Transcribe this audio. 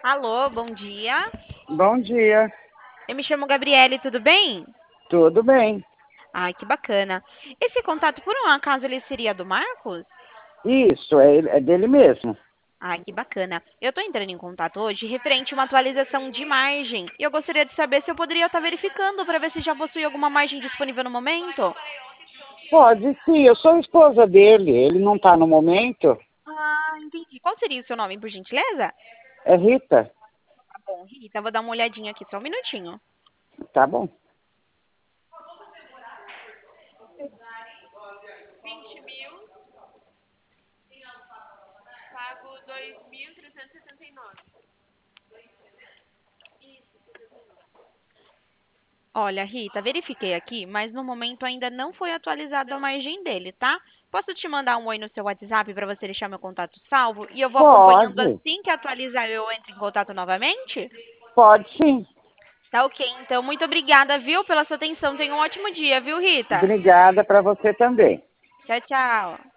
Alô, bom dia. Bom dia, Eu me chamo Gabriele, tudo bem? tudo bem? Ai, que bacana. Esse contato, por um acaso, ele seria do Marcos? Isso, é dele mesmo. Ai, que bacana. Eu estou entrando em contato hoje referente a uma atualização de margem. E eu gostaria de saber se eu poderia estar verificando para ver se já possui alguma margem disponível no momento. Pode sim, eu sou a esposa dele, ele não está no momento. Ah, entendi. Qual seria o seu nome, por gentileza? É Rita? Tá bom, Rita, vou dar uma olhadinha aqui, só um minutinho. Tá bom. 20.000, pago 2.379. Olha, Rita, verifiquei aqui, mas no momento ainda não foi atualizado a margem dele, tá? Posso te mandar um oi no seu WhatsApp para você deixar meu contato salvo e eu vou acompanhando Pode, assim que atualizar eu entro em contato novamente? pode sim. Tá ok, então muito obrigada, viu, pela sua atenção. Tenha um ótimo dia, viu, Rita? Obrigada para você também. Tchau, tchau.